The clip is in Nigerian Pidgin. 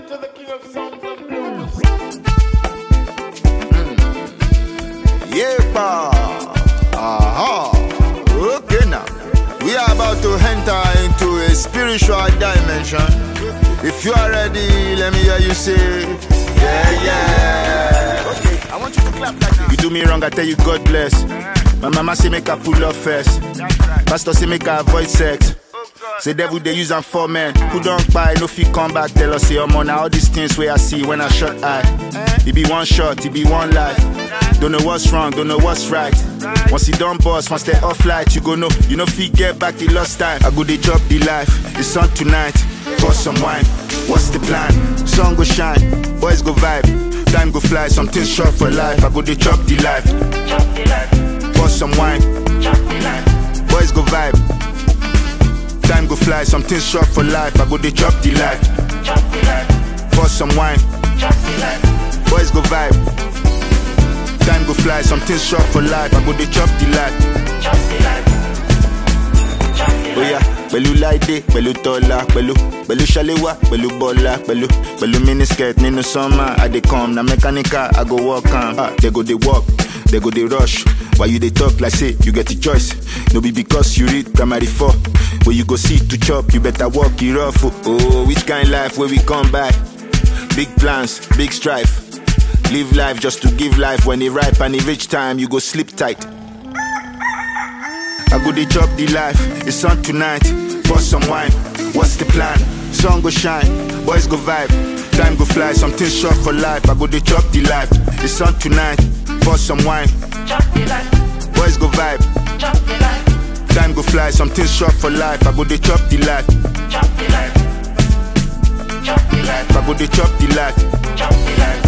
to the king of songs and blues. Yeah, pa. Aha. Okay, now we are about to enter into a spiritual dimension. If you are ready, let me hear you say, yeah, yeah. Okay, I want you to clap like this. You do me wrong, I tell you God bless. My mama say make her pull up first. Pastor say make her avoid sex. Say devil they use am for men who don't buy, no fit come back. Tell us say I'm on all these things where I see when I shot eye. It be one shot, it be one life. Don't know what's wrong, don't know what's right. Once you done boss, once they off light, you go know, you know fit get back the lost time. I go they drop the life, it's on tonight. Pour some wine, what's the plan? Sun go shine, boys go vibe, time go fly, something short for life. I go they drop the life. Pour some wine, boys go vibe, time go fly, something short for life. I go they drop the life. Pour some wine, boys go vibe, time go fly, something short for life. I go they chop the life. Oh yeah, pẹ̀lú láìdé, pẹ̀lú tọ́lá, pẹ̀lú ṣàléwá, pẹ̀lú bọ́lá, pẹ̀lú miniskirt nínú summer. I dey come, na mechanical, I go walk am. They go dey walk, they go dey rush. Why you dey talk like say you get a choice? No be because you read primary 4. Where you go see to chop, you better walk it rough. Oh, which kind life where we come by? Big plans, big strife. Live life just to give life. When it ripe and it reach time, you go sleep tight. I go dey chop the life, it's on tonight. Pour some wine, what's the plan? Sun go shine, boys go vibe, time go fly, something short for life. I go dey chop the life, it's on tonight. Pour some wine, boys go vibe, time go fly, something short for life. I go dey chop the life. I go dey chop the life.